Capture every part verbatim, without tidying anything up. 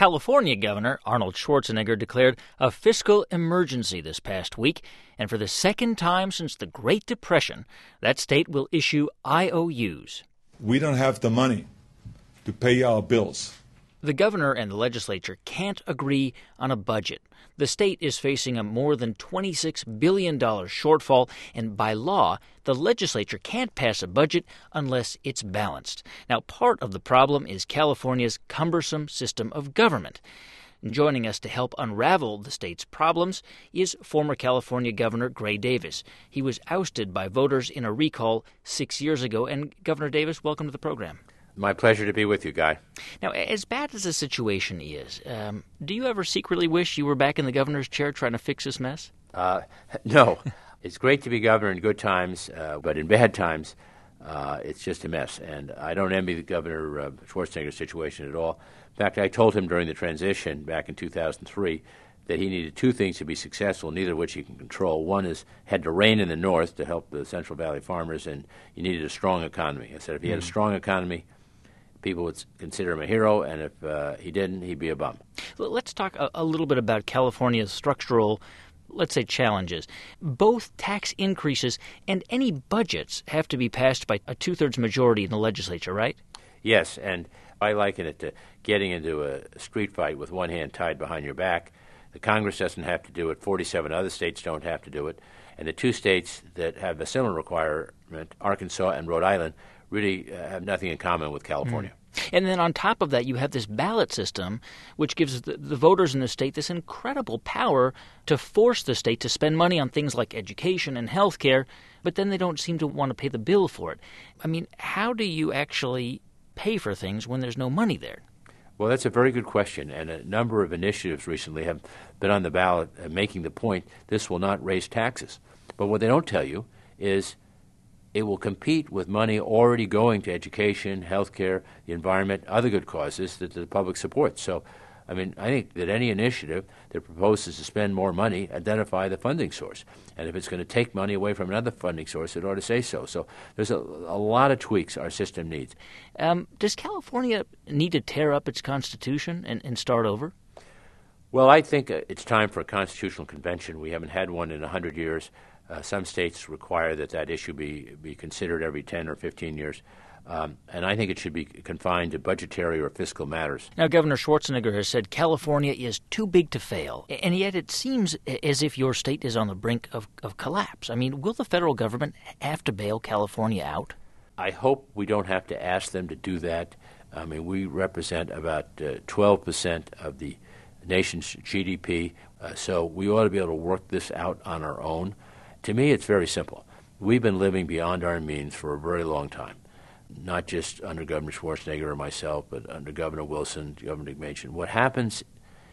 California Governor Arnold Schwarzenegger declared a fiscal emergency this past week, and for the second time since the Great Depression, that state will issue I O Us. We don't have the money to pay our bills. The governor and the legislature can't agree on a budget. The state is facing a more than twenty-six billion dollars shortfall, and by law, the legislature can't pass a budget unless it's balanced. Now, part of the problem is California's cumbersome system of government. Joining us to help unravel the state's problems is former California Governor Gray Davis. He was ousted by voters in a recall six years ago. And Governor Davis, welcome to the program. My pleasure to be with you, Guy. Now, as bad as the situation is, um, do you ever secretly wish you were back in the governor's chair trying to fix this mess? Uh, no. It's great to be governor in good times, uh, but in bad times, uh, it's just a mess. And I don't envy the Governor uh, Schwarzenegger's situation at all. In fact, I told him during the transition back in two thousand three that he needed two things to be successful, neither of which he can control. One is had to rain in the north to help the Central Valley farmers, and you needed a strong economy. I said if he had a strong economy, people would consider him a hero, and if uh, he didn't, he'd be a bum. Let's talk a, a little bit about California's structural, let's say, challenges. Both tax increases and any budgets have to be passed by a two-thirds majority in the legislature, right? Yes, and I liken it to getting into a street fight with one hand tied behind your back. The Congress doesn't have to do it. forty-seven other states don't have to do it. And the two states that have a similar requirement, Arkansas and Rhode Island, really uh, have nothing in common with California. Mm. And then on top of that, you have this ballot system, which gives the, the voters in the state this incredible power to force the state to spend money on things like education and health care, but then they don't seem to want to pay the bill for it. I mean, how do you actually pay for things when there's no money there? Well, that's a very good question, and a number of initiatives recently have been on the ballot uh, making the point this will not raise taxes. But what they don't tell you is it will compete with money already going to education, health care, the environment, other good causes that the public supports. So, I mean, I think that any initiative that proposes to spend more money, identify the funding source. And if it's going to take money away from another funding source, it ought to say so. So there's a, a lot of tweaks our system needs. Um, does California need to tear up its constitution and, and start over? Well, I think it's time for a constitutional convention. We haven't had one in one hundred years. Uh, some states require that that issue be, be considered every ten or fifteen years. Um, and I think it should be confined to budgetary or fiscal matters. Now, Governor Schwarzenegger has said California is too big to fail, and yet it seems as if your state is on the brink of, of collapse. I mean, will the federal government have to bail California out? I hope we don't have to ask them to do that. I mean, we represent about uh, twelve percent of the nation's G D P, uh, so we ought to be able to work this out on our own. To me, it's very simple. We've been living beyond our means for a very long time, not just under Governor Schwarzenegger or myself, but under Governor Wilson, Governor McManchin. What happens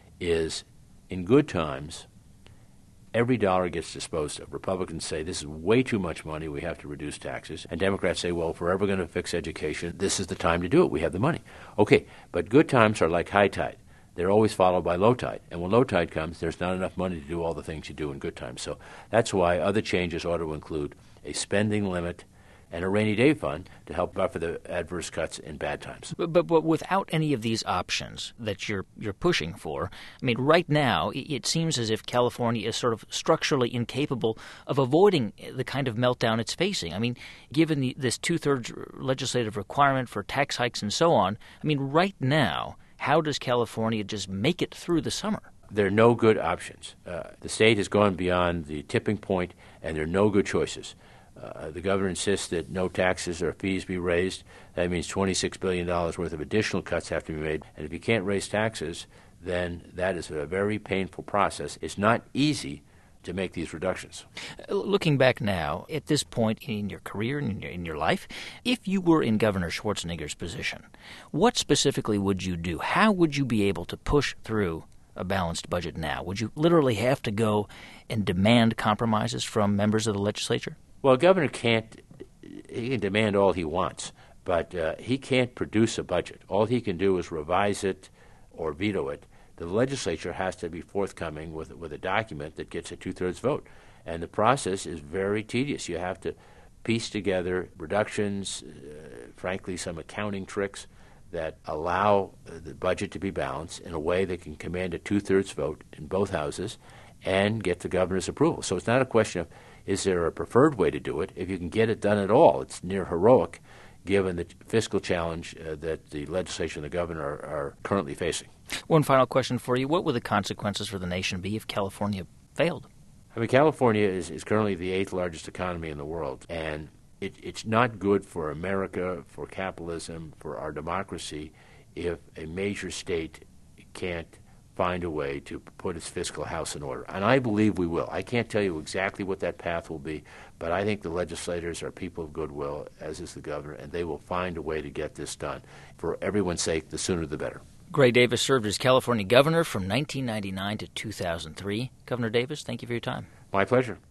is, in good times, every dollar gets disposed of. Republicans say this is way too much money, we have to reduce taxes. And Democrats say, well, if we're ever going to fix education, this is the time to do it. We have the money. Okay, but good times are like high tide. They're always followed by low tide. And when low tide comes, there's not enough money to do all the things you do in good times. So that's why other changes ought to include a spending limit and a rainy day fund to help buffer the adverse cuts in bad times. But, but, but without any of these options that you're you're pushing for, I mean, right now it, it seems as if California is sort of structurally incapable of avoiding the kind of meltdown it's facing. I mean, given the, this two-thirds legislative requirement for tax hikes and so on, I mean, right now, how does California just make it through the summer? There are no good options. Uh, the state has gone beyond the tipping point, and there are no good choices. Uh, the governor insists that no taxes or fees be raised. That means twenty-six billion dollars worth of additional cuts have to be made. And if you can't raise taxes, then that is a very painful process. It's not easy to make these reductions. Looking back now, at this point in your career and in your, in your life, if you were in Governor Schwarzenegger's position, what specifically would you do? How would you be able to push through a balanced budget now? Would you literally have to go and demand compromises from members of the legislature? Well, a governor can't – he can demand all he wants, but uh, he can't produce a budget. All he can do is revise it or veto it. The legislature has to be forthcoming with with a document that gets a two-thirds vote. And the process is very tedious. You have to piece together reductions, uh, frankly, some accounting tricks that allow the budget to be balanced in a way that can command a two-thirds vote in both houses and get the governor's approval. So it's not a question of is there a preferred way to do it. If you can get it done at all, it's near heroic given the fiscal challenge uh, that the legislature and the governor are, are currently facing. One final question for you. What would the consequences for the nation be if California failed? I mean, California is, is currently the eighth largest economy in the world, and it, it's not good for America, for capitalism, for our democracy, if a major state can't find a way to put its fiscal house in order. And I believe we will. I can't tell you exactly what that path will be, but I think the legislators are people of goodwill, as is the governor, and they will find a way to get this done. For everyone's sake, the sooner the better. Gray Davis served as California governor from nineteen ninety-nine to two thousand three. Governor Davis, thank you for your time. My pleasure.